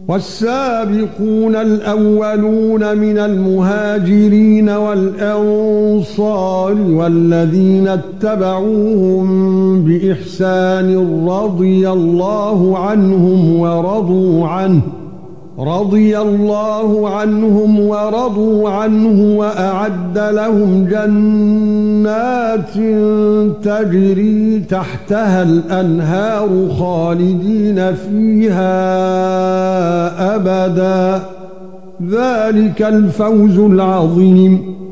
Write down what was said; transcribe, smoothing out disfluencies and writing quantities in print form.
والسابقون الأولون من المهاجرين والأنصار والذين اتبعوهم بإحسان رضي الله عنهم ورضوا عنه وأعد لهم جنات تجري تحتها الأنهار خالدين فيها أبدا ذلك الفوز العظيم.